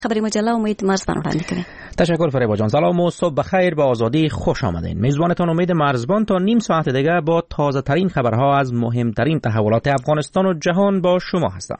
خبری مجله امید مرزبان رو وړاندې کوي. تشکر فریبا جان. سلام و صبح بخیر. با آزادی خوش آمدین. میزبانتان امید مرزبان تا نیم ساعت دیگه با تازه ترین خبرها از مهمترین تحولات افغانستان و جهان با شما هستم.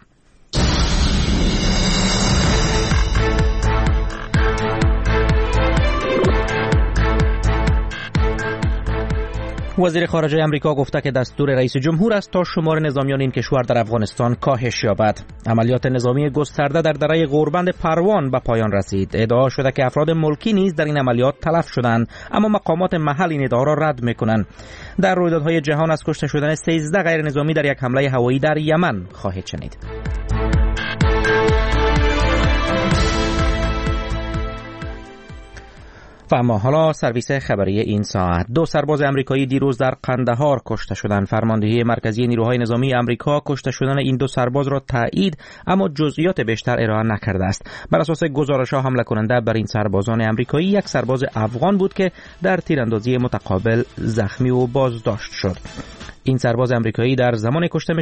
وزیر خارجه امریکا گفته که دستور رئیس جمهور است تا شمار نظامیان این کشور در افغانستان کاهش یابد. عملیات نظامی گسترده در دره غوربند پروان به پایان رسید. ادعا شده که افراد ملکی نیز در این عملیات تلف شدند، اما مقامات محل این ادعا را رد میکنند. در رویدادهای جهان از کشته شدن 13 غیر نظامی در یک حمله هوایی در یمن خواهید شنید. و اما حالا سرویس خبری این ساعت. 2 سرباز امریکایی دیروز در قندهار کشته شدند. فرماندهی مرکزی نیروهای نظامی امریکا کشته شدن این 2 سرباز را تایید اما جزئیات بیشتر ارائه نکرده است. بر اساس گزارش‌ها حمله کننده بر این سربازان امریکایی یک سرباز افغان بود که در تیراندازی متقابل زخمی و بازداشت شد. این سربازان امریکایی در زمانی کشته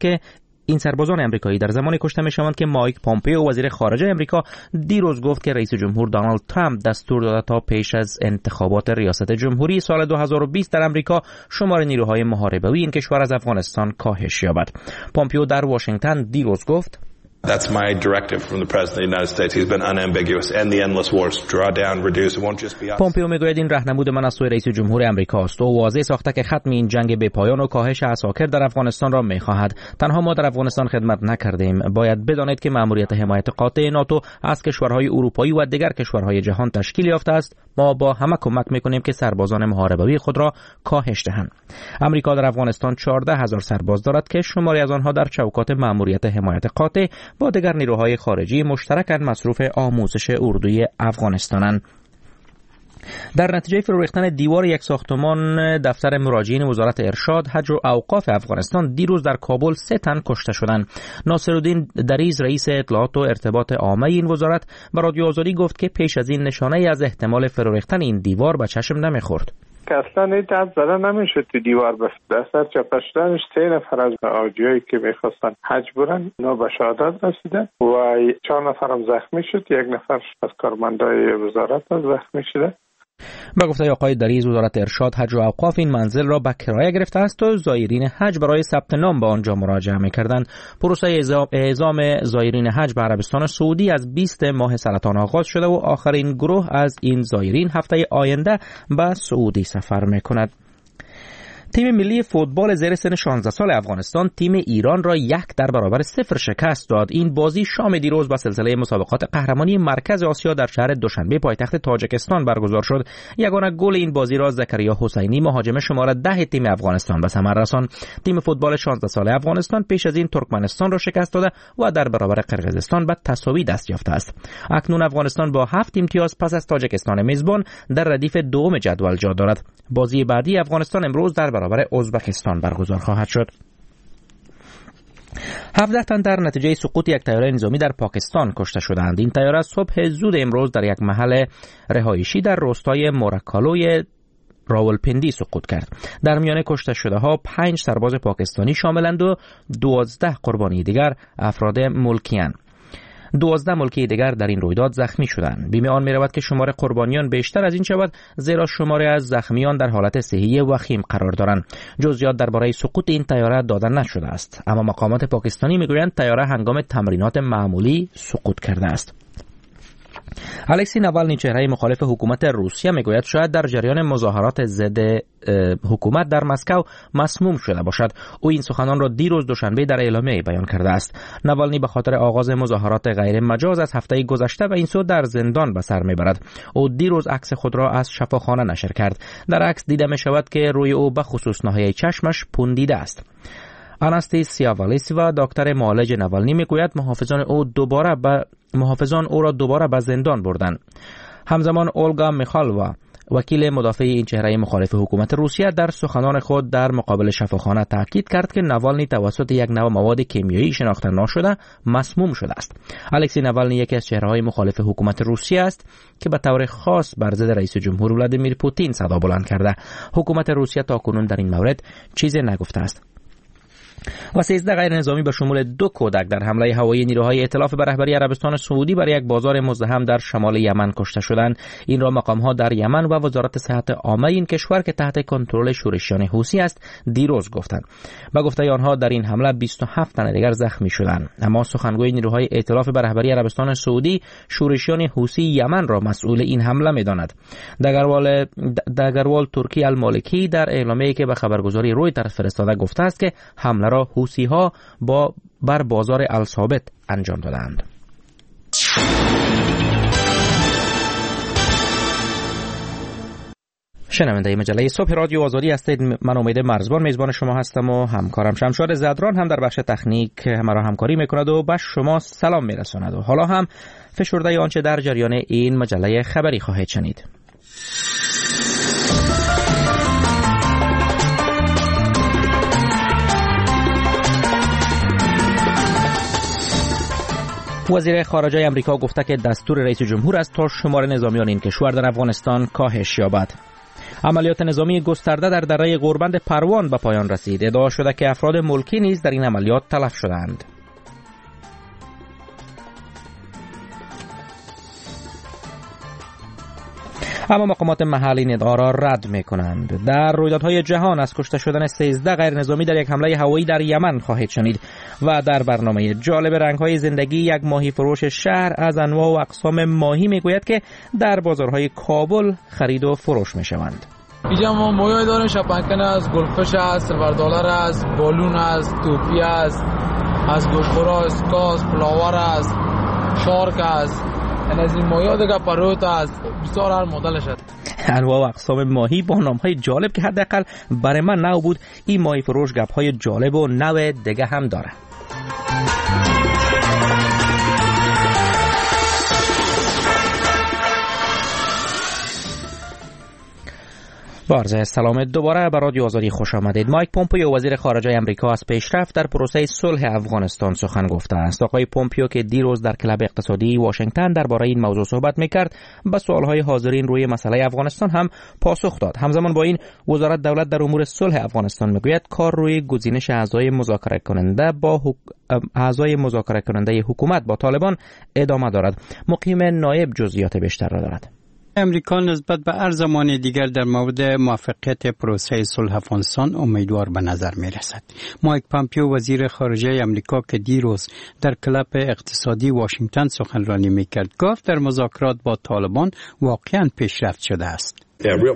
می‌شوند که مایک پومپئو وزیر خارجه امریکا دیروز گفت که رئیس جمهور دونالد ترامپ دستور داده تا پیش از انتخابات ریاست جمهوری سال 2020 در امریکا شمار نیروهای محاربه‌ای این کشور از افغانستان کاهش یابد. پومپئو در واشنگتن دیروز گفت That's my directive from the President of the United States. He's been unambiguous. End the endless wars. Draw down, reduce. It won't just be us. پومپئو میگوید این راهنمود من از سوی رئیس جمهور امریکاست. او واضح ساخته که ختم این جنگ بی پایان و کاهش عساکر در افغانستان را می‌خواهد. تنها ما در افغانستان خدمت نکردیم. باید بدانید که مأموریت حمایت قاطع ناتو از کشورهای اروپایی و دیگر کشورهای جهان تشکیل یافته است. ما با همه کمک می‌کنیم که سربازان محاربه‌ای خود را کاهش دهند. امریکا در افغانستان 14000 سرباز دارد که شماری از آنها در چوکات مأموریت حمایت قاطع با دیگر نیروهای خارجی مشترکاً مصروف آموزش اردوی افغانستانند. در نتیجه فرو ریختن دیوار یک ساختمان دفتر مراجعین وزارت ارشاد، حج و اوقاف افغانستان دیروز در کابل 3 تن کشته شدند. ناصرالدین دریز رئیس اطلاعات و ارتباط عامه این وزارت به رادیو آزادی گفت که پیش از این نشانه از احتمال فرو ریختن این دیوار به چشم نمیخورد. که اصلا این دست زده نمیشد تو دیوار بسته. اثر چاپ شدنش 3 نفر از حاجیایی که میخواستن حج برن اونا به شهادت رسیدن و 4 نفر هم زخمی شد. 1 نفر از کارمندای وزارت هم زخمی شده. با گفته آقای دریز وزارت ارشاد، حج و اوقاف این منزل را به کرایه گرفته است تا زایرین حج برای ثبت نام به آنجا مراجعه می‌کردند. پروسه اعزام زایرین حج به عربستان سعودی از 20 ماه سرطان آغاز شده و آخرین گروه از این زایرین هفته آینده به سعودی سفر می‌کند. تیم ملی فوتبال زیر سن 16 سال افغانستان تیم ایران را 1-0 شکست داد. این بازی شام دیروز با سلسله مسابقات قهرمانی مرکز آسیا در شهر دوشنبه پایتخت تاجیکستان برگزار شد. یگانه گل این بازی را زکریا حسینی مهاجم شماره 10 تیم افغانستان به ثمر رساند. تیم فوتبال 16 ساله افغانستان پیش از این ترکمنستان را شکست داده و در برابر قرقیزستان به تساوی دست یافته است. اکنون افغانستان با 7 امتیاز پس از تاجیکستان میزبان در ردیف دوم جدول جا دارد. بازی بعدی افغانستان امروز در برابر ازبکستان برگزار خواهد شد. 17 تن در نتیجه سقوط یک طیاره نظامی در پاکستان کشته شدند. این طیاره صبح زود امروز در یک محل رهایشی در روستای مورکالوی راولپندی سقوط کرد. در میان کشته شده ها 5 سرباز پاکستانی شاملند و 12 قربانی دیگر افراد ملکی‌اند. 12 ملکی دیگر در این رویداد زخمی شدند. بیم آن می‌رود که شمار قربانیان بیشتر از این شود، زیرا شماری از زخمیان در حالت صحی وخیم قرار دارند. جزئیات درباره سقوط این طیاره داده نشده است، اما مقامات پاکستانی میگویند طیاره هنگام تمرینات معمولی سقوط کرده است. الکسی ناوالنی چهره مخالف حکومت روسیه میگوید شاید در جریان مظاهرات ضد حکومت در مسکو مسموم شده باشد. او این سخنان را دیروز دوشنبه در اعلامیه بیان کرده است. ناوالنی به خاطر آغاز مظاهرات غیر مجاز از هفته گذشته و این سو در زندان به سر میبرد. او دیروز عکس خود را از شفاخانه نشر کرد. در عکس دیده می شود که روی او به خصوص ناحیه چشمش پوندیده است. آناستاسیا والیسیوا دکتر معالج ناوالنی میگوید محافظان او را دوباره به زندان بردند. همزمان اولگا میخالوا وکیل مدافع این چهره مخالف حکومت روسیه در سخنان خود در مقابل شفاخانه تاکید کرد که ناوالنی توسط یک نوع مواد کیمیایی شناخته نشده مسموم شده است. الکسی ناوالنی یکی از چهره‌های مخالف حکومت روسیه است که به طور خاص بر ضد رئیس جمهور ولادیمیر پوتین صدا بلند کرده. حکومت روسیه تاکنون در این مورد چیزی نگفته است. و 13 غیر نظامی به شمول 2 کودک در حمله هوایی نیروهای ائتلاف به رهبری عربستان سعودی بر یک بازار مزدحم در شمال یمن کشته شدند. این را مقام‌ها در یمن و وزارت صحت عامه این کشور که تحت کنترل شورشیان حوثی است دیروز گفتند. با گفته آنها در این حمله 27 تن دیگر زخمی شدند. اما سخنگوی نیروهای ائتلاف به رهبری عربستان سعودی شورشیان حوثی یمن را مسئول این حمله می‌داند. دگروال ترکی المالکی در اعلامیه‌ای که به خبرگزاری رویترز فرستاده گفته است که حمله را حوثی‌ها بر بازار الثابت انجام دادند. شنونده مجله صبح رادیو آزادی هستید. من امید مرزبان میزبان شما هستم و همکارم شمشاد زدران هم در بخش تکنیک مرا همکاری میکند و به شما سلام میرساند. و حالا هم فشرده آنچه در جریان این مجله خبری خواهید شنید. وزیر خارجه آمریکا گفته که دستور رئیس جمهور است تا شمار نظامیان این کشور در افغانستان کاهش یابد. عملیات نظامی گسترده در دره غوربند پروان به پایان رسید. ادعا شده که افراد ملکی نیز در این عملیات تلف شدند. اما مقامات محلی این ادعا را رد می‌کنند. در رویدادهای جهان از کشته شدن 13 غیر نظامی در یک حمله هوایی در یمن خواهید شنید و در برنامه جالب رنگ‌های زندگی یک ماهی فروش شهر از انواع و اقسام ماهی میگوید که در بازارهای کابل خرید و فروش میشوند. اینجا ما ماهی داریم، شپنکن است، گلفش است، سیلور دلار است، بالون است، توپی است، از گوشخورا است، کاس، فلاور است، شارک است. از این ماهی دیگه پروت است، بسیار هر مدلش است. انواع و اقسام ماهی با نام‌های جالب که حداقل برای من نو بود. این ماهی فروش گپ‌های جالب و نو دیگه هم داره. با عرض سلام دوباره به رادیو آزادی خوش آمدید. مایک پومپیو وزیر خارجه آمریکا از پیشرفت در پروسه صلح افغانستان سخن گفته است. آقای پومپیو که دیروز در کلب اقتصادی واشنگتن درباره این موضوع صحبت می‌کرد، به سوال‌های حاضرین روی مسئله افغانستان هم پاسخ داد. همزمان با این وزارت دولت در امور صلح افغانستان میگوید کار روی گزینش اعضای مذاکره کننده حکومت با طالبان ادامه دارد. مقیم نایب جزئیات بیشتر را دارد. امریکا نسبت به هر زمان دیگر در مورد موفقیت پروسه صلح افغانستان امیدوار به نظر می رسد. مایک پومپیو وزیر خارجه امریکا که دیروز در کلب اقتصادی واشنگتن سخنرانی می کرد گفت در مذاکرات با طالبان واقعا پیشرفت شده است.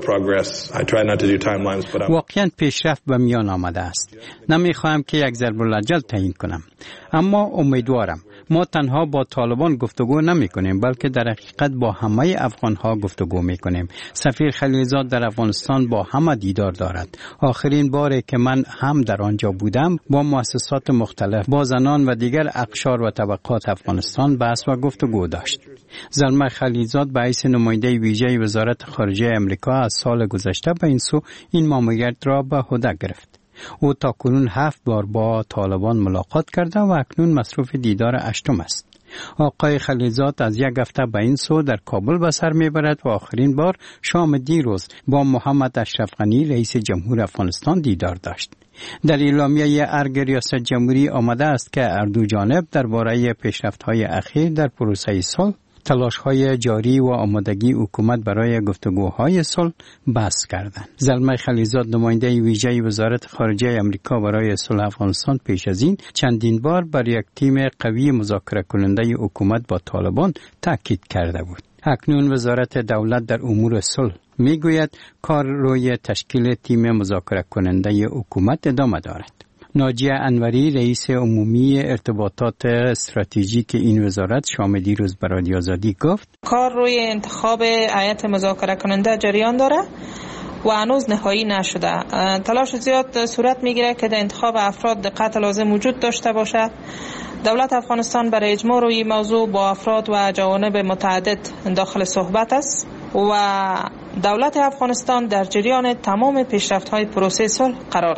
واقعا پیشرفت به میان آمده است. نمیخواهم که یک ضرب الاجل تعیین کنم، اما امیدوارم. ما تنها با طالبان گفتگو نمی کنیم بلکه در حقیقت با همه افغان ها گفتگو می کنیم. سفیر خلیلزاد در افغانستان با همه دیدار دارد. آخرین باری که من هم در آنجا بودم با مؤسسات مختلف، با زنان و دیگر اقشار و طبقات افغانستان بحث و گفتگو داشت. زلمه خلیلزاد به حیث نماینده ویژه وزارت خارجه امریکا از سال گذشته به این سو این ماموریت را به عهده گرفت. او تاکنون 7 بار با طالبان ملاقات کرده و اکنون مصروف دیدار 8م است. آقای خلیلزاد از یک هفته به این سو در کابل به سر میبرد و آخرین بار شام دیروز با محمد اشرف غنی رئیس جمهور افغانستان دیدار داشت. در اعلامیه ارگ ریاست جمهوری آمده است که هر دو جانب درباره پیشرفت‌های اخیر در پروسه صلح، تلاش‌های جاری و آمادگی حکومت برای گفتگوهای صلح بحث کردند. زلمه خلیلزاد نماینده ویژه وزارت خارجه آمریکا برای صلح افغانستان پیش از این چندین بار بر یک تیم قوی مذاکره کننده حکومت با طالبان تاکید کرده بود. اکنون وزارت دولت در امور صلح میگوید کار روی تشکیل تیم مذاکره کننده حکومت ادامه دارد. ناجیه انوری رئیس عمومی ارتباطات استراتژیک این وزارت شام دیروز به رادیو آزادی گفت کار روی انتخاب هیئت مذاکره کننده جریان داره و هنوز نهایی نشده. تلاش زیاد صورت میگیره که در انتخاب افراد دقت لازم وجود داشته باشد. دولت افغانستان برای اجماع روی موضوع با افراد و جوانب متعدد داخل صحبت است و دولت افغانستان در جریان تمام پیشرفت‌های پروسه صلح قرار دارد.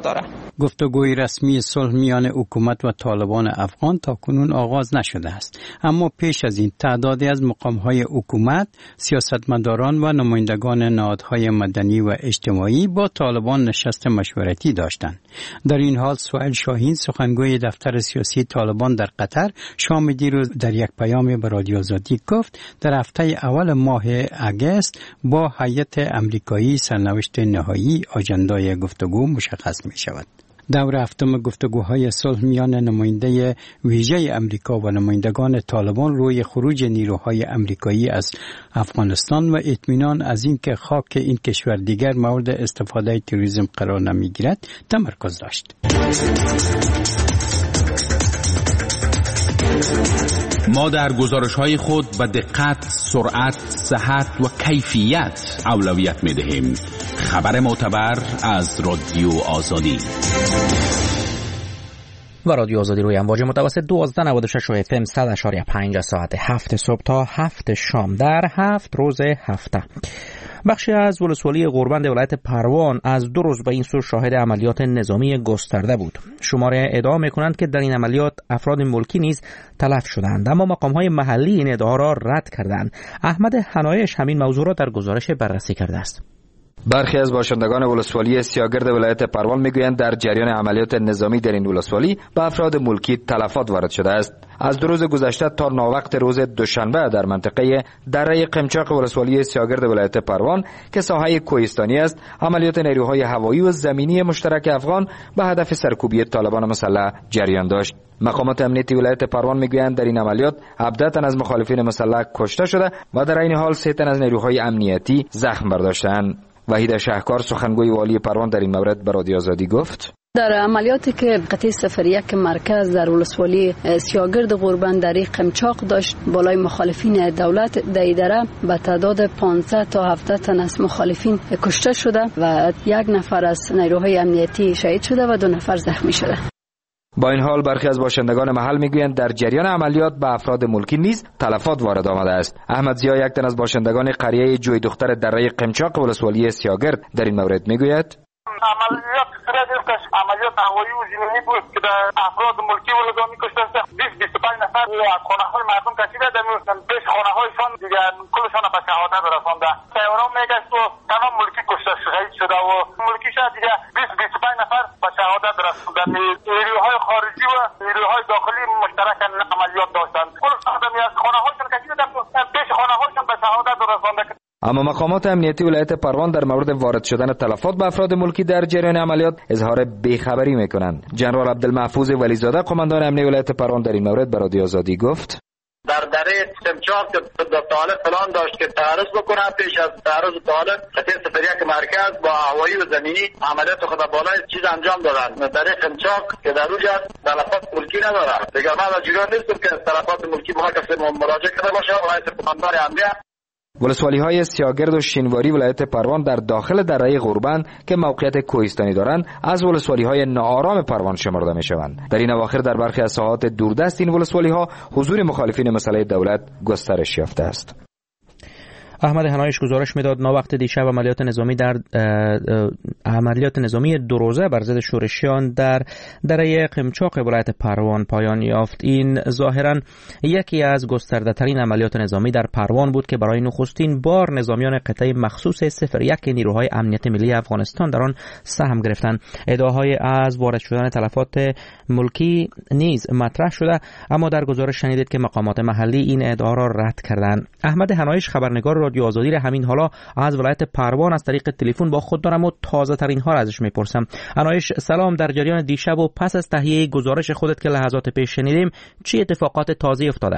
گفتگوی رسمی صلح میان حکومت و طالبان افغان تا کنون آغاز نشده است، اما پیش از این تعدادی از مقام‌های حکومت، سیاستمداران و نمایندگان نهادهای مدنی و اجتماعی با طالبان نشست مشورتی داشتند. در این حال سهیل شاهین سخنگوی دفتر سیاسی طالبان در قطر شام دیروز در یک پیام به رادیو آزادی گفت در هفته اول ماه اگست با هیئت امریکایی سرنوشت نهایی آژندای گفتگو مشخص می شود. دور هفتم گفتگوهای صلح میان نماینده ویژه امریکا و نمایندگان طالبان روی خروج نیروهای امریکایی از افغانستان و اطمینان از اینکه خاک این کشور دیگر مورد استفاده تروریسم قرار نمیگیرد تمرکز داشت. ما در گزارش‌های خود به دقت، سرعت، صحت و کیفیت اولویت می‌دهیم. خبر معتبر از رادیو آزادی. و رادیو آزادی روی امواج متوسط 1296 و FM 100.5 ساعت 7 صبح تا 7 شام در 7 روز هفته. بخشی از ولسوالی غوربند ولایت پروان از 2 روز به این سو شاهد عملیات نظامی گسترده بود. شماره ادعا می‌کنند که در این عملیات افراد ملکی نیز تلف شدند، اما مقام‌های محلی این ادعا را رد کردند. احمد حنایش همین موضوع را در گزارش بررسی کرده است. برخی از باشندگان ولسوالی سیاگرد ولایت پروان میگویند در جریان عملیات نظامی در این ولسوالی به افراد ملکی تلفات وارد شده است. از 2 روز گذشته تا ناوقت روز دوشنبه در منطقه دره قمچاق ولسوالی سیاگرد ولایت پروان که ساحه کوهستانی است، عملیات نیروهای هوایی و زمینی مشترک افغان به هدف سرکوبی طالبان مسلح جریان داشت. مقامات امنیتی ولایت پروان میگویند در این عملیات 17 تن از مخالفین مسلح کشته شده و در این حال 3 تن از نیروهای امنیتی زخم برداشتند. وحید شهکار سخنگوی والی پروان در این مورد به رادیو آزادی گفت: در عملیاتی که قطعه 01 مرکز در ولسوالی سیاگرد غوربند در قمچاق داشت، بالای مخالفین دولت در اداره به تعداد 15 تا 17 تن از مخالفین کشته شده و 1 نفر از نیروهای امنیتی شهید شده و 2 نفر زخمی شده. با این حال برخی از باشندگان محل میگویند در جریان عملیات به افراد ملکی نیز تلفات وارد آمده است. احمد زیا، یک تن از باشندگان قریه جوی دختر دره قمچاق ولسوالی سیاگرد در این مورد میگوید: عملیات عملیات هوایی و زمینی بود که در افراد ملکی ولدا می‌کشته است. 20-25 نفر از خانه‌های مردم کشیده در پیش خانه‌هایشان دیگر کلشان به شهادت رسانده. سیارا میگشت و تمام ملکی کشته شهید شده و ملکی شاید دیگر 20-25 نفر به شهادت رسانده. نیروهای خارجی و نیروهای داخلی مشترک عملیات داشتند. کل آدمی از خانه‌هایشان کشیده در پیش خانه‌هایشان به شهادت رسانده. اما مقامات امنیتی ولایت پروان در مورد وارد شدن تلفات به افراد ملکی در جریان عملیات اظهار بیخبری میکنند. جنرال عبدالمحفوظ ولیزاده قماندان امنیتی ولایت پروان در این مورد به رادیو آزادی گفت: در دره قمچاق که طالب پلان داشت که تعرض بکنه، پیش از تعرض طالب قطعه 01 مرکز با هوایی و زمینی عملیات خود بالای چیز انجام دادن. دره قمچاق که در اونجا تلفات ملکی نداره. دیگر من از جریان نیستم که تلفات ملکی به کسی مراجعه کرده باشه. رئیس قماندان امنیت ولسوالی های سیاگرد و شینواری ولایت پروان در داخل دره غوربند که موقعیت کوهستانی دارند از ولسوالی های ناآرام پروان شمرده می شوند. در این اواخر در برخی از ساحات دوردست این ولسوالی ها حضور مخالفین مسلح دولت گسترش یافته است. احمد حنایش گزارش میداد ناوقت دیشب عملیات نظامی 2 روزه بر ضد شورشیان در دره قمچاق ولایت پروان پایان یافت. این ظاهرا یکی از گسترده ترین عملیات نظامی در پروان بود که برای نخستین بار نظامیان قطعه مخصوص 01 نیروهای امنیت ملی افغانستان در آن سهم گرفتند. ادعاهای از وارد شدن تلفات ملکی نیز مطرح شده، اما در گزارش شنیدید که مقامات محلی این ادعا را رد کردند. احمد حنایش خبرنگار رادیو آزادی را همین حالا از ولایت پروان از طریق تلفن با خود دارم و تازه ترین ها را ازش میپرسم. حنایش سلام، در جریان دیشب و پس از تهیه گزارش خودت که لحظات پیش شنیدیم چی اتفاقات تازه افتاده؟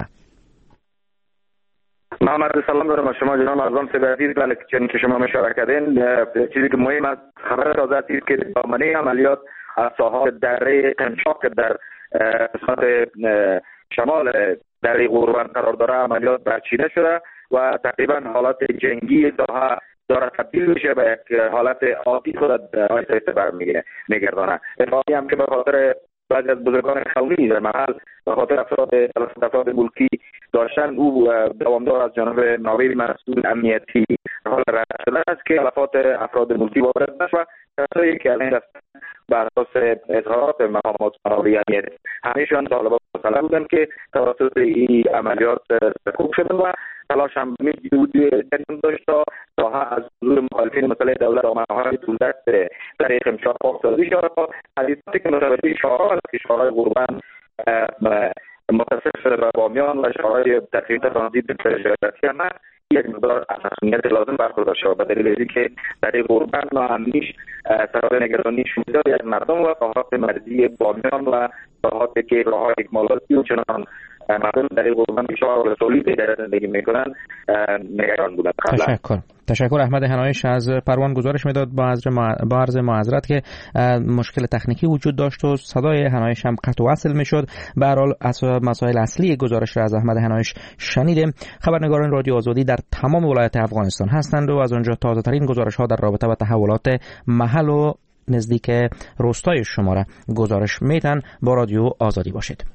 محمد سلام دارم از شما جناب اعظم سپهری. بله چنین که شما اشاره کردین، چیزی که مهم است خبر تازه است که دامنه عملیات از ساحات دره قمچاق در قسمت شمال دره غوربند قرار داره عملیات برچیده شده و تقریبا حالت جنگی ساحه داره تبدیل میشه به یک حالت عادی خود آیسته برمیگردانه. اتفاقی هم که به خاطر بعضی از بزرگان قومی در محل به خاطر افراد ملکی داشتن، او دوامدار از جانب ناوی مسئول امنیتی حال رد شده است که تلفات افراد ملکی وارد نشود. کسایی که الان بر اساس اظهارات مقامات امنیتی همه‌شان طالبان مطلع بودند که توسط این عملیات سرکوب شدن و تلاش هم داشت تا از حضور مخالفین مسئله دولت آمدهای دولت در قمچاق پاکسازی شود. حدیثاتی که متوجه شعارها است که شعارهای قربان متصف شده و بامیان و شعارهای تقریب ترانزیت تجارتی هم یک مقدار اهمیت لازم برخوردار شود به دلیل اینکه در قربان ناامنیش سبب نگرانی شدید از مردم و راهات مرزی بامیان و راهاتی که راههای اکمالاتی و چنان مردم در قربان شهر رسولی در زندگی میکنن نگران بودن. تشکر احمد حنایش از پروان گزارش میداد با عرض معذرت که مشکل تکنیکی وجود داشت و صدای حنایش هم قطع و وصل میشد. به هر حال مسائل اصلی گزارش را از احمد حنایش شنیدیم. خبرنگاران رادیو آزادی در تمام ولایت افغانستان هستند و از آنجا تازه ترین گزارش ها در رابطه با تحولات محل و نزدیک روستای شما را گزارش میدن. با رادیو آزادی باشید.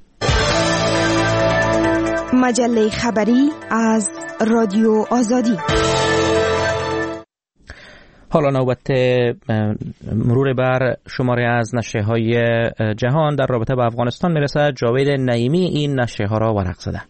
مجله خبری از رادیو آزادی. حالا نوبت مرور بر شماره از نشریه های جهان در رابطه با افغانستان میرسد. جاوید نعیمی این نشریه ها را ورق زده.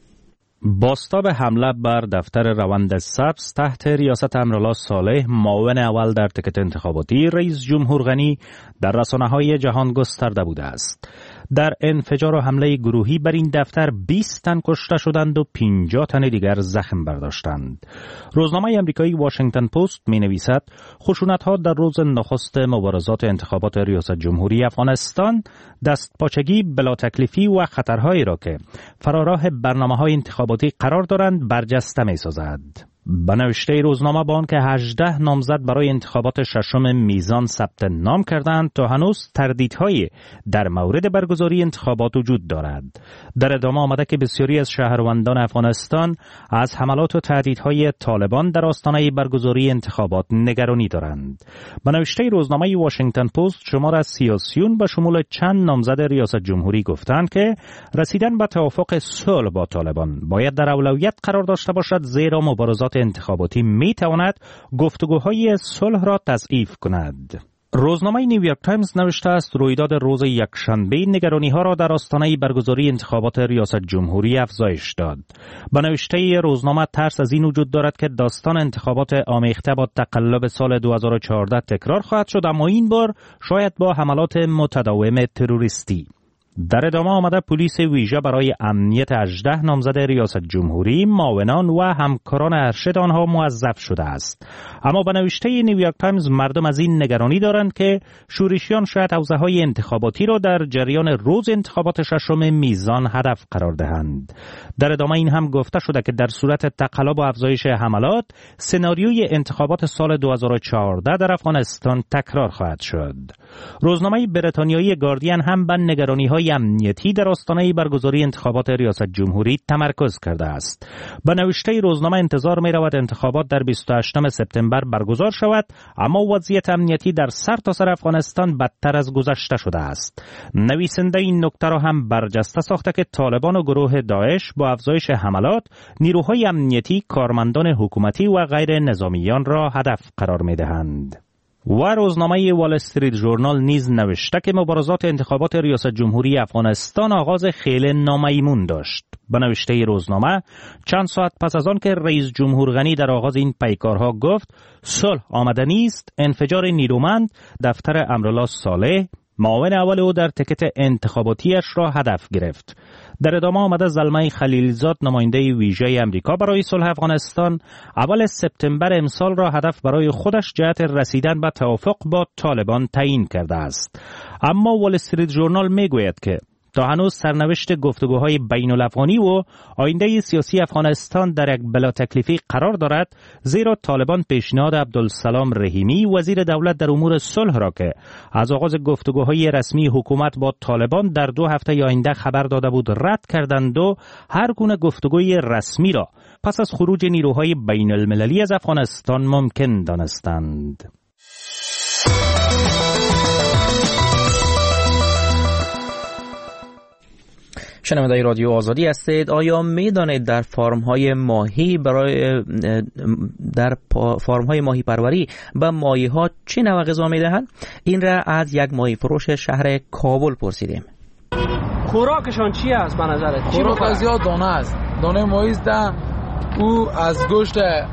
بازتاب حمله بر دفتر روند سبز تحت ریاست امرالله صالح، معاون اول در تکت انتخاباتی رئیس جمهور غنی، در رسانه‌های جهان گسترده بوده است. در انفجار و حمله گروهی بر این دفتر 20 تن کشته شدند و 50 تن دیگر زخم برداشتند. روزنامه آمریکایی واشنگتن پست می‌نویسد خشونت‌ها در روز نخست مبارزات انتخابات ریاست جمهوری افغانستان دستپاچگی، بلا تکلیفی و خطرهایی را که فراراه برنامه‌های انتخاباتی قرار دارند برجسته می‌سازد. به نوشته روزنامه با آنکه 18 نامزد برای انتخابات ششم میزان ثبت نام کردند، تا هنوز تردیدهایی در مورد برگزاری انتخابات وجود دارد. در ادامه آمده که بسیاری از شهروندان افغانستان از حملات و تهدیدهای طالبان در آستانه برگزاری انتخابات نگرانی دارند. به نوشته روزنامه واشنگتن پست شمار از سیاسیون به شمول چند نامزد ریاست جمهوری گفتند که رسیدن به توافق صلح با طالبان باید در اولویت قرار داشته باشد، زیرا مبارزات انتخاباتی می تواند گفتگوهای صلح را تضعیف کند. روزنامه نیویورک تایمز نوشته است رویداد روز یکشنبه نگرانی ها را در آستانه برگزاری انتخابات ریاست جمهوری افزایش داد. به نوشته روزنامه ترس از این وجود دارد که داستان انتخابات آمیخته با تقلب سال 2014 تکرار خواهد شد، اما این بار شاید با حملات متداوم تروریستی. در ادامه آمده پلیس ویژه برای امنیت 18 نامزد ریاست جمهوری، معاونان و همکاران ارشد آنها موظف شده است. اما به نوشته نیویورک تایمز مردم از این نگرانی دارند که شورشیان شاید حوزه‌های انتخاباتی را در جریان روز انتخابات ششم میزان هدف قرار دهند. در ادامه این هم گفته شده که در صورت تقلب و افزایش حملات، سناریوی انتخابات سال 2014 در افغانستان تکرار خواهد شد. روزنامه بریتانیایی گاردین هم به نگرانی‌های امنیتی در آستانه برگزاری انتخابات ریاست جمهوری تمرکز کرده است. به نوشته روزنامه انتظار می رود انتخابات در 28 سپتامبر برگزار شود، اما وضعیت امنیتی در سرتاسر افغانستان بدتر از گذشته شده است. نویسنده این نکته را هم برجسته ساخته که طالبان و گروه داعش با افزایش حملات نیروهای امنیتی، کارمندان حکومتی و غیر نظامیان را هدف قرار می دهند. و روزنامه وال استریت ژورنال نیز نوشته که مبارزات انتخابات ریاست جمهوری افغانستان آغاز خیلی نامیمون داشت. به نوشته روزنامه چند ساعت پس از آن که رئیس جمهور غنی در آغاز این پیکارها گفت صلح آمده نیست، انفجار نیرومند دفتر امرالله صالح، معاون اول او در تکت انتخاباتیش را هدف گرفت. در ادامه آمده زلمه خلیلزاد، نماینده ویژه امریکا برای صلح افغانستان، اول سپتامبر امسال را هدف برای خودش جهت رسیدن به توافق با طالبان تعیین کرده است. اما وال استریت ژورنال میگوید که تا هنوز سرنوشت گفتگوهای بین الافغانی و آینده سیاسی افغانستان در یک بلا تکلیفی قرار دارد، زیرا طالبان پیشنهاد عبدالسلام رحیمی وزیر دولت در امور صلح را که از آغاز گفتگوهای رسمی حکومت با طالبان در 2 هفته آینده خبر داده بود رد کردند و هر گونه گفتگوی رسمی را پس از خروج نیروهای بین المللی از افغانستان ممکن دانستند. شنونده رادیو آزادی هستید. آیا میدانید در فارم‌های ماهی فارم‌های ماهی پروری به ماهی‌ها چه نوع غذا میدهند؟ این را از یک ماهی فروش شهر کابل پرسیدیم. خوراکشان چی است به نظرت؟ خوراک زیاد دانه است. دانه ماهی است، او از گوشت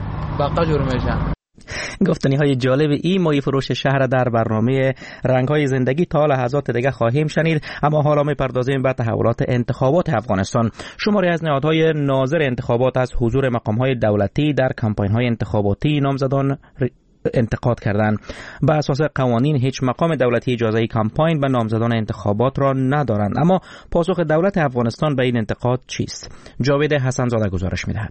بقا جور میشه. گفتنی‌های جالب این ماهی فروش شهر در برنامه رنگ‌های زندگی تا لحظات دیگه خواهیم شنید، اما حالا می‌پردازیم به تحولات انتخابات افغانستان. شماری از نهادهای ناظر انتخابات از حضور مقام‌های دولتی در کمپاین‌های انتخاباتی نامزدان انتقاد کردند. به اساس قوانین هیچ مقام دولتی اجازه کمپاین به نامزدان انتخابات را ندارند، اما پاسخ دولت افغانستان به این انتقاد چیست؟ جاوید حسن‌زاده گزارش می‌دهد.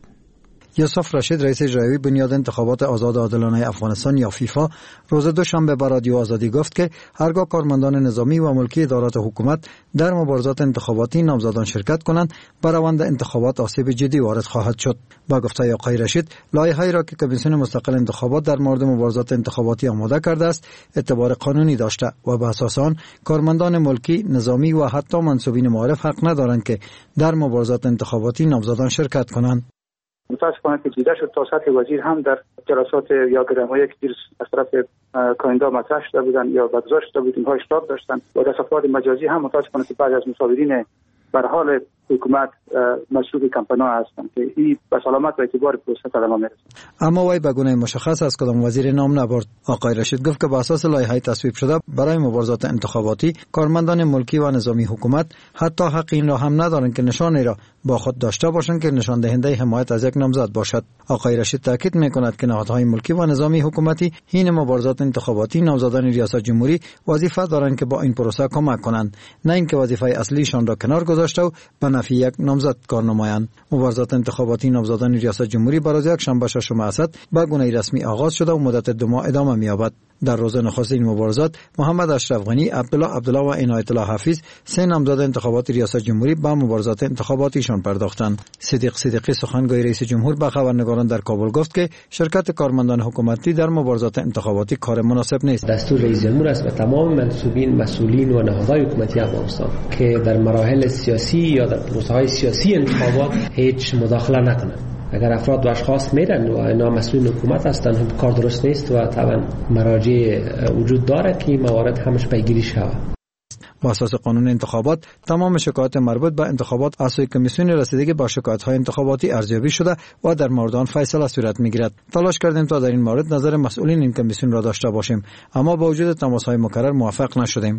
یوسف رشید رئیس اجرایی بنیاد انتخابات آزاد عادلانه افغانستان یا فیفا روز دوشنبه به رادیو آزادی گفت که هرگاه کارمندان نظامی و ملکی ادارات حکومت در مبارزات انتخاباتی نامزدان شرکت کنند به روند انتخابات آسیب جدی وارد خواهد شد. با گفته آقای رشید، لایحه‌ای را که کمیسیون مستقل انتخابات در مورد مبارزات انتخاباتی آماده کرده است اعتبار قانونی داشته و به اساس آن کارمندان ملکی، نظامی و حتی منصوبین معارف حق ندارند که در مبارزات انتخاباتی نامزدان شرکت کنند. متاسفانه که دیده شد تا سطح وزیر هم در جلسات یا گرمایی که دیر از طرف کاندیدا مطرح شده بودند یا برگزار شده بود اینها اشتراک داشتند و در صفحات مجازی هم متاسفانه که بعضی از مصوبین بر حال حکومت مسئول کمپانا هستند که این به سلامت و اعتبار پروسه تلما میرسه. اما وی به گونه مشخص از کدام وزیر نام نبرد. آقای رشید گفت که به اساس لایحه تصویب شده برای مبارزات انتخاباتی کارمندان ملکی و نظامی حکومت حتی حق این را هم ندارند که نشانی را با خود داشته باشند که نشان دهنده حمایت از یک نامزد باشد. آقای رشید تاکید می‌کند که نهادهای ملکی و نظامی حکومتی حین مبارزات انتخاباتی نامزدان ریاست جمهوری وظیفه دارند که با این پروسه کمک کنند، نه اینکه وظیفه اصلیشان را کنار گذاشته و به نفع یک نامزد کار نمایند. مبارزات انتخاباتی نامزدان ریاست جمهوری برای یک شنبه ششم اسد به گونه رسمی آغاز شده و مدت 2 ماه ادامه می‌یابد. در روز نخست این مبارزات محمد اشرف غنی، عبدالله و عنایت الله حفیظ 3 نامزد انتخابات ریاست جمهوری به مبارزات انتخاباتیشان پرداختند. صدیقی سخنگوی رئیس جمهور به خبرنگاران در کابل گفت که شرکت کارمندان حکومتی در مبارزات انتخاباتی کار مناسب نیست. دستور رئیس جمهور است به تمام منصوبین، مسئولین و نهادهای حکومتی افغانستان که در مراحل سیاسی یا در پروسه‌های سیاسی انتخابات هیچ مداخله نکنند. اگر افراد و اشخاص میرن و اینا مسئول حکومت هستند هم کار درست نیست و طبعا مراجع وجود داره که موارد همش پیگیری شود. با اساس قانون انتخابات تمام شکایات مربوط به انتخابات از سوی کمیسیون رسیدگی با شکایت‌های انتخاباتی ارزیابی شده و در مورد آن فیصله صورت می‌گیرد. تلاش کردیم تا در این مورد نظر مسئولین این کمیسیون را داشته باشیم، اما با وجود تماس‌های مکرر موفق نشدیم.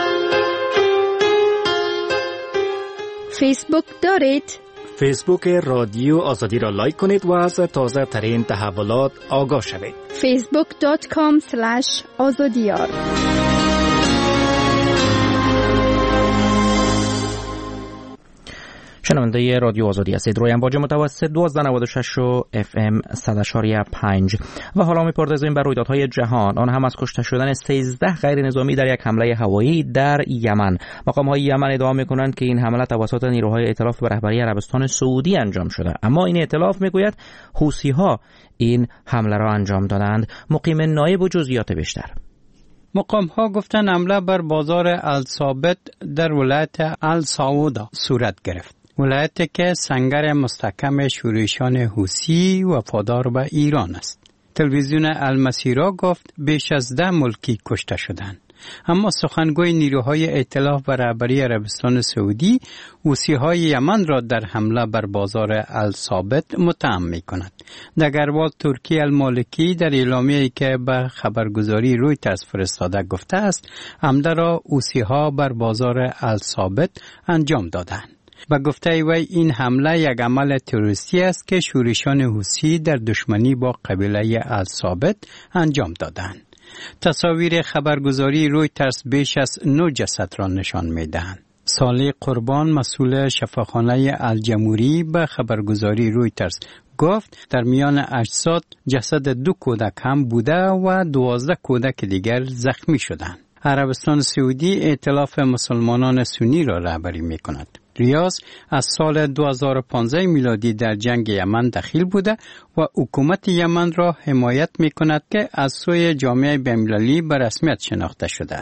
فیسبوک دارید؟ فیسبوک رادیو آزادی را لایک کنید و از تازه ترین تحولات آگاه شوید. facebook.com/azadiyar. شنونده رادیو آزادی هستید. روی امواج متوسط 1296 و FM 100.5 و حالا می‌پردازیم بر رویدادهای جهان، آن هم از کشته شدن 13 غیر نظامی در یک حمله هوایی در یمن. مقام‌های یمن ادعا می‌کنند که این حمله توسط نیروهای ائتلاف به رهبری عربستان سعودی انجام شده، اما این ائتلاف می‌گوید حوثی‌ها این حمله را انجام دادند. مقیم نایب و جزئیات بیشتر. مقام‌ها گفتن حمله بر بازار الثابت در ولایت السعوده صورت گرفت. ولایتی که سنگر مستحکم شورشیان حوثی وفادار به ایران است. تلویزیون المسیرا گفت بیش از 10 ملکی کشته شدند. اما سخنگوی نیروهای ائتلاف به رهبری عربستان سعودی حوثی‌های یمن را در حمله بر بازار الثابت متهم می‌کند. دگروال ترکی المالکی در اعلامیه‌ای که به خبرگزاری رویترز فرستاده گفته است حمله را حوثی‌ها بر بازار الثابت انجام دادند. و گفته وی این حمله یک عمل تروریستی است که شورشیان حوثی در دشمنی با قبیله الثابت انجام دادند. تصاویر خبرگزاری رویترز بیش از 9 جسد را نشان می‌دهند. صالح قربان مسئول شفاخانه الجمهوری به خبرگزاری رویترز گفت در میان اجساد جسد 2 کودک هم بوده و 12 کودک دیگر زخمی شدند. عربستان سعودی ائتلاف مسلمانان سنی را رهبری می‌کند. ریاض از سال 2015 میلادی در جنگ یمن دخیل بوده و حکومت یمن را حمایت می‌کند که از سوی جامعه بین‌المللی به رسمیت شناخته شده است.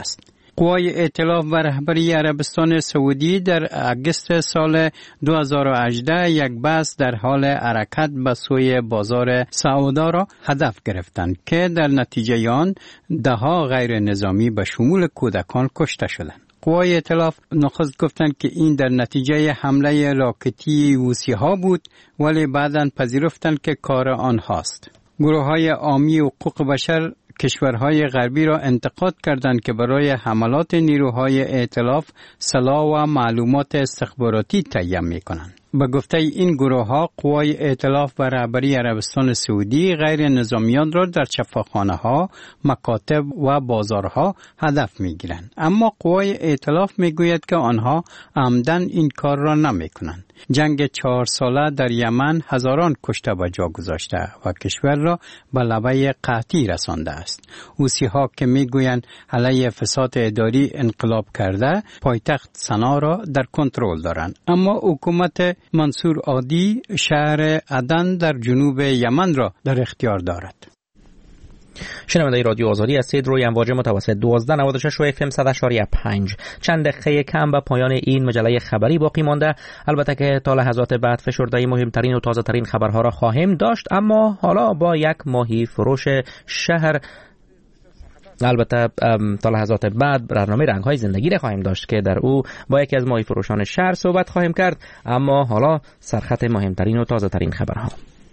قوای ائتلاف و رهبری عربستان سعودی در اگست سال 2018 یک بس در حال حرکت به سوی بازار سعودا را هدف گرفتند که در نتیجه آن دهها غیر نظامی به شمول کودکان کشته شدند. قوای ائتلاف نخست گفتند که این در نتیجه حمله راکتی حوثی‌ها بود، ولی بعداً پذیرفتند که کار آنهاست. گروه‌های عامی حقوق بشر کشورهای غربی را انتقاد کردند که برای حملات نیروهای ائتلاف سلاح و معلومات استخباراتی تهیه می‌کنند. به گفته این گروه‌ها قوای ائتلاف و رهبری عربستان سعودی غیر نظامیان را در شفاخانه‌ها، مکاتب و بازارها هدف می‌گیرند، اما قوای ائتلاف می‌گوید که آنها عمدن این کار را نمی‌کنند. جنگ 4 ساله در یمن هزاران کشته به جا گذاشته و کشور را به لبه قحطی رسانده است. حوثی‌ها که می‌گویند علیه فساد اداری انقلاب کرده، پایتخت سنا را در کنترل دارند، اما حکومت منصور عادی شهر عدن در جنوب یمن را در اختیار دارد. شنونده رادیو آزادی هستید. روی امواج متوسط 1296 و FM 100.5. چند دقیقه کم به پایان این مجله خبری باقی مانده. البته که تا لحظات بعد فشرده مهمترین و تازه ترین خبرها را خواهیم داشت، اما حالا با یک ماهی فروش شهر، البته تا لحظات بعد برنامه رنگ‌های زندگی را خواهیم داشت که در او با یکی از ماهی فروشان شهر صحبت خواهیم کرد. اما حالا سرخط مهمترین و تازه ترین خبرها.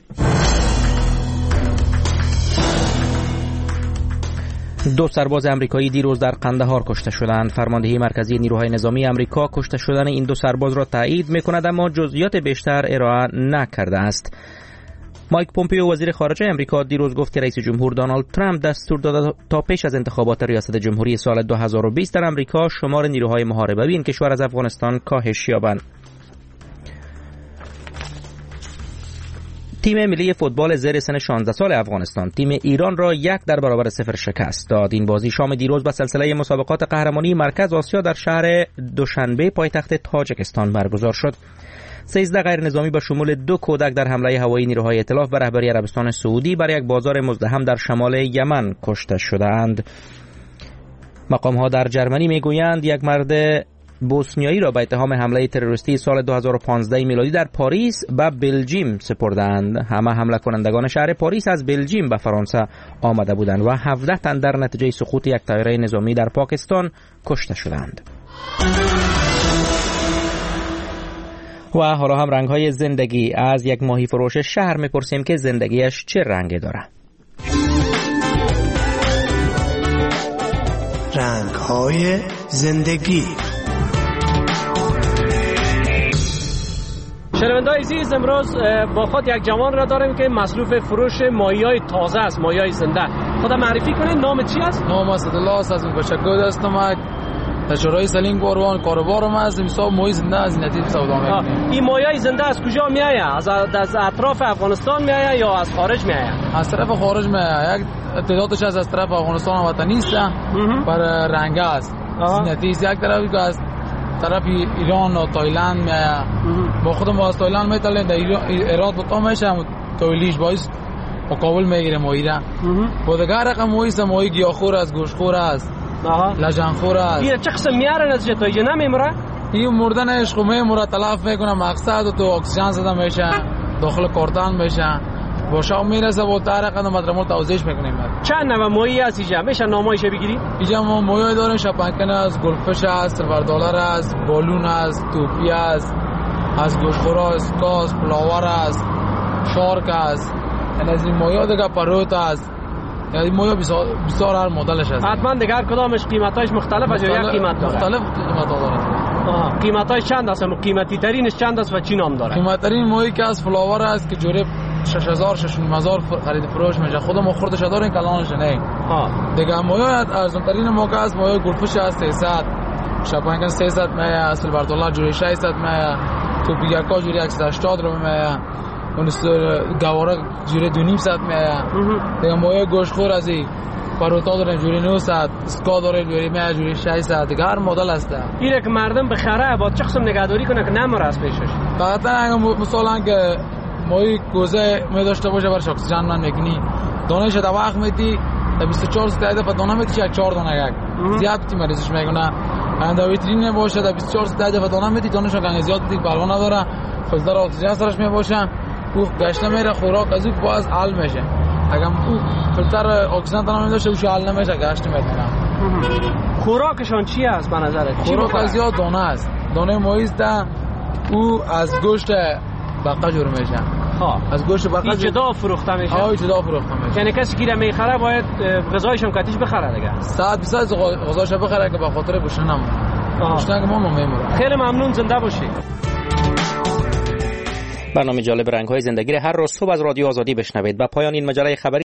2 سرباز امریکایی دیروز در قندهار کشته شدند. فرماندهی مرکزی نیروهای نظامی امریکا کشته شدن این 2 سرباز را تایید می‌کند، اما جزئیات بیشتر ارائه نکرده است. مایک پومپیو وزیر خارجه امریکا دیروز گفت که رئیس جمهور دونالد ترامپ دستور داده تا پیش از انتخابات ریاست جمهوری سال 2020 در امریکا شمار نیروهای محاربه این کشور از افغانستان کاهش یابند. تیم ملی فوتبال زیر سن 16 سال افغانستان تیم ایران را 1-0 شکست داد. این بازی شام دیروز به سلسله مسابقات قهرمانی مرکز آسیا در شهر دوشنبه پایتخت تاجیکستان برگزار شد. 13 غیر نظامی به شمول 2 کودک در حمله هوایی نیروهای ائتلاف و رهبری عربستان سعودی بر یک بازار مزدحم در شمال یمن کشته شدند. مقام‌ها در جرمنی میگویند یک مرد بوسنیایی را به اتهام حمله تروریستی سال 2015 میلادی در پاریس به بلژیم سپردند. همه حمله کنندگان شهر پاریس از بلژیم به فرانسه آمده بودند و 17 تن در نتیجه سقوط یک طیاره نظامی در پاکستان کشته شدند. و حالا هم رنگ‌های زندگی از یک ماهی فروش شهر میپرسیم که زندگیش چه رنگی داره. رنگ‌های زندگی. شنونده‌های عزیز، امروز با خود یک جوان را داریم که مصروف فروش ماهی‌های تازه است، ماهی‌های زنده. خود معرفی کنید، نام چی است؟ نام اسدالله است، از بشکگود هستم. تجاری سلینگ باروان کاروبارم است. حساب ماهی زنده از نتیجه سودا می‌کنم. این ماهی‌های زنده از کجا میآید؟ از اطراف افغانستان میآید یا از خارج میآید؟ از طرف خارج میآید. یک تعدادش از طرف افغانستان وطنی است، بر رنگ است. نتیجه یک طرفی که از طرف ایران و تایلند میآید. با خودم از تایلند میتالیم، در ایران بتا میشم تولیش باعث مقابل میگیره ماهی را. با دیگر رقم ماهی است، ماهی گیاهخوار است، گوشتخوار است، لجنخوار است. این چه قسم میارن از جتایی جه نمیمره؟ این مردن عشق میمره، تلف میکنه، مقصد تو اکسیژن زده میشه، داخل کارتان میشه، با شام میرسه، با طرق مدرمول توضیح میکنیم. چند نوع ماهی هست اینجا؟ میشه نامایش بگیری؟ اینجا ما ماهی داریم، شپنکن است، گلفش است، سیلور دلار است، بالون است، توپی است، از گوشتخوار است، کاس، فلاور است، شارک است. این از این ماهی دیگه پروت است. یعنی ماهی بسیار هر مدلش است. حتما دیگر کدامش قیمتایش مختلف است یا یک قیمت داره؟ مختلف قیمت داره. قیمتایش چند است؟ قیمتی ترینش چند است و چی نام داره؟ قیمتی ترین ماهی که از فلاور است که جوره 6000 6000 خرید فروش میشه. خودمون خوردش داریم کلانش نه. دیگه ماهی ارزان ترین ما که است ماهی گلفش است 300. شپنکن 300 میه، سیلور دلار جوره 600 میه، توپی یکا جوره 180 رو میه. اون گواره جوره 2.5 میه. دیگه ماهی گوشتخوار از این پروتا داریم جوری 900، اسکا داریم جوری 100 جوری 600. دیگه هر مدل است. اینه که مردم بخره با چه قسم نگهداری کنه که نمره از پیشش. فقط مثلا که ماهی کوزه می داشته باشه برش اکسیژن من میکنی، دانهش تا وقت میدی تا 24 ساعت بعد دانه میدی 4 دانه یک زیاد تی مریضش میکنه اند ویترین باشه در 24 ساعت دفعه دانه میدی دانشون گنگ زیاد دیگه پروا نداره فلتر اکسیژن سرش میباشه او گشته میره خوراک از او باز حل میشه اگر او فلتر اکسیژن دانه میداشه اوش حل نمیشه گشت میکنه خوراکشان چی است به نظرت؟ خوراک زیاد دانه است دانه مایز ده او از گوشت بقه جور میشه از گوشت بقه جدا فروخته میشه جدا فروخته میشه یعنی کسی که میخره باید غذایش هم کاتیش بخره دیگه 100% غذاش بخره که به خاطر گوشت نمونه گوشت که ما میمونه خیلی ممنون زنده باشی برنامه جالب رنگ‌های زندگی هر روز صبح از رادیو آزادی بشنوید. و پایان این مجله خبری